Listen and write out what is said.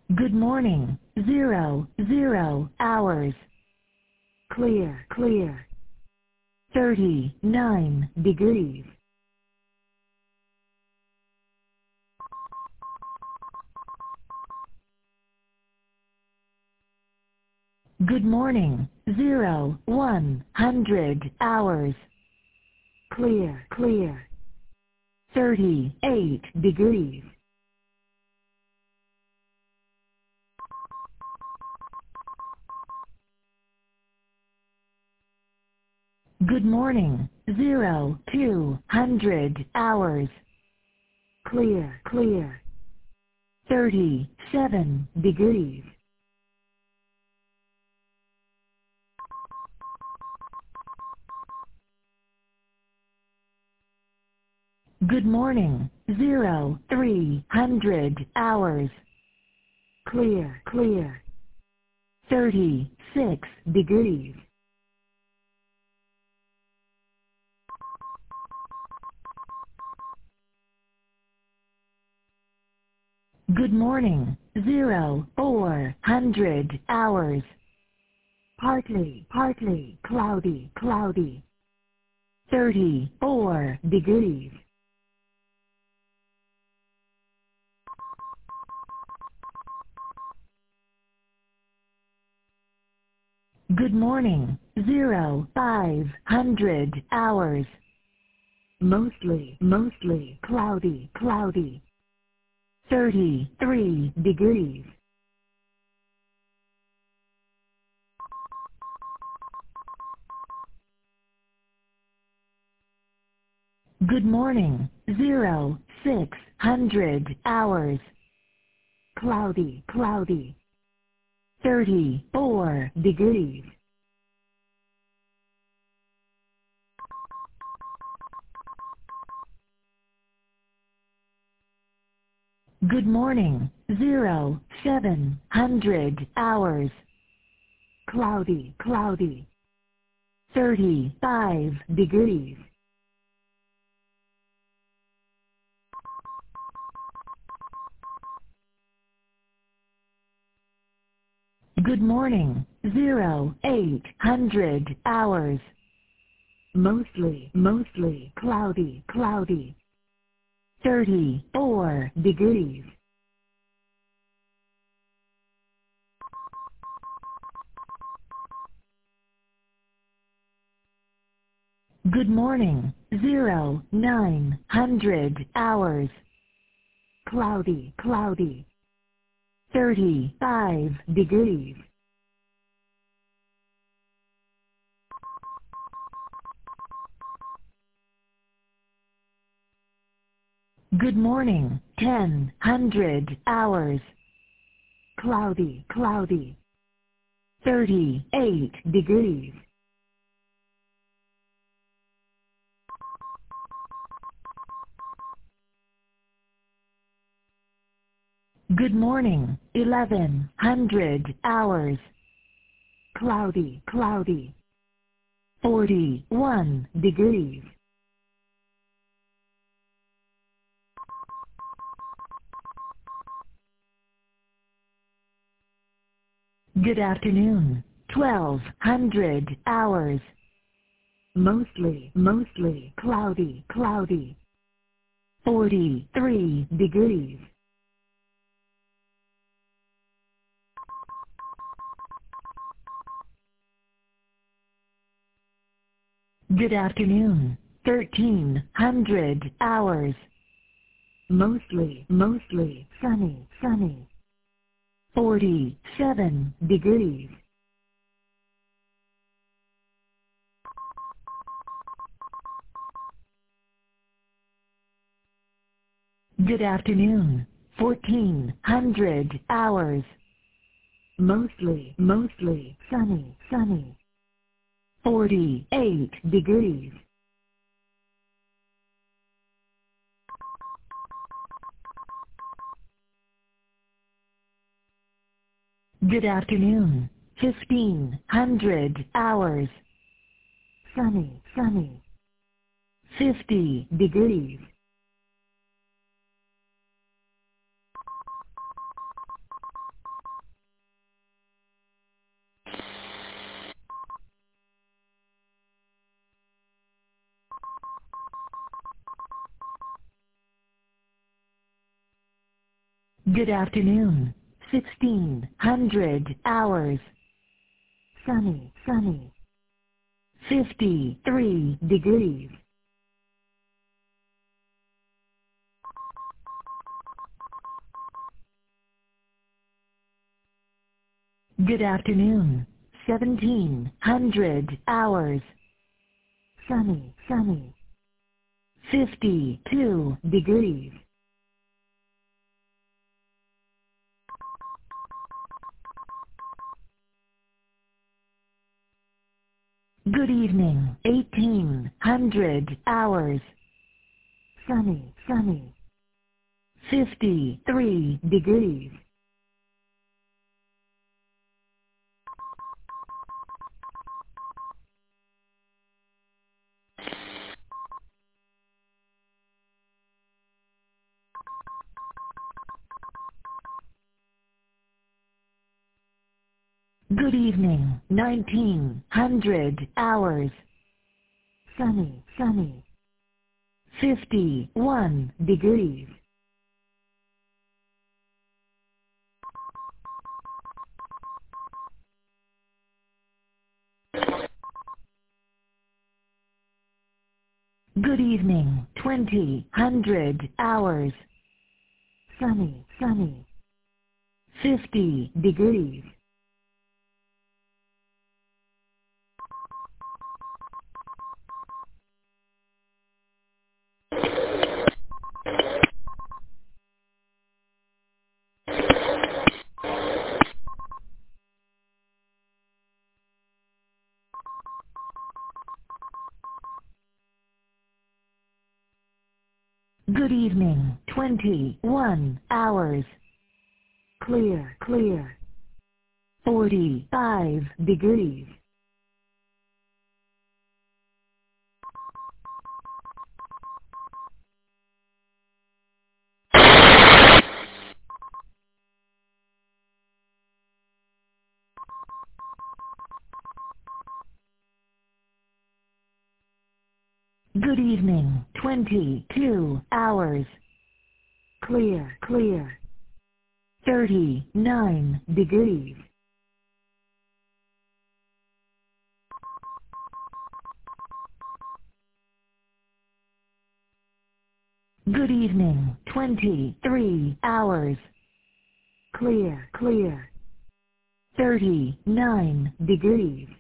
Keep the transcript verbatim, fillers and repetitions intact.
Good morning. Zero, zero hours. Clear, clear. thirty-nine degrees. Good morning. Zero, one hundred hours. Clear, clear. thirty-eight degrees. Good morning. Zero, two hundred hours. Clear, clear. thirty-seven degrees. Good morning. Zero, three hundred hours. Clear, clear. thirty-six degrees. Good morning. Zero, four hundred hours. Partly, partly, cloudy, cloudy. thirty-four degrees. Good morning. Zero, five hundred hours. Mostly, mostly, cloudy, cloudy. thirty-three degrees. Good morning. Zero, six hundred hours. Cloudy, cloudy. thirty-four degrees. Good morning. Zero, seven hundred hours. Cloudy, cloudy. thirty-five degrees. Good morning. Zero, eight hundred hours. Mostly, mostly, cloudy, cloudy. thirty-four degrees. Good morning. Zero, nine hundred hours. Cloudy, cloudy. thirty-five degrees. Good morning. Ten hundred hours. Cloudy, cloudy. thirty-eight degrees. Good morning. Eleven hundred hours. Cloudy, cloudy. forty-one degrees. Good afternoon. Twelve hundred hours. Mostly, mostly, cloudy, cloudy. forty-three degrees. Good afternoon. Thirteen hundred hours. Mostly, mostly, sunny, sunny. forty-seven degrees. Good afternoon. Fourteen hundred hours. Mostly, mostly, sunny, sunny. forty-eight degrees. Good afternoon. Fifteen hundred hours. Sunny, sunny. Fifty degrees. Good afternoon. sixteen hundred hours. Sunny, sunny. fifty-three degrees. Good afternoon. seventeen hundred hours. Sunny, sunny. fifty-two degrees. Good evening. eighteen hundred hours. Sunny, sunny. fifty-three degrees. Good evening. nineteen hundred hours. Sunny, sunny. fifty-one degrees. Good evening. twenty hundred hours. Sunny, sunny. fifty degrees. Good evening. twenty-one hours. Clear, clear. forty-five degrees. Good evening. twenty-two hours. Clear, clear. thirty-nine degrees. Good evening. twenty-three hours. Clear, clear. thirty-nine degrees.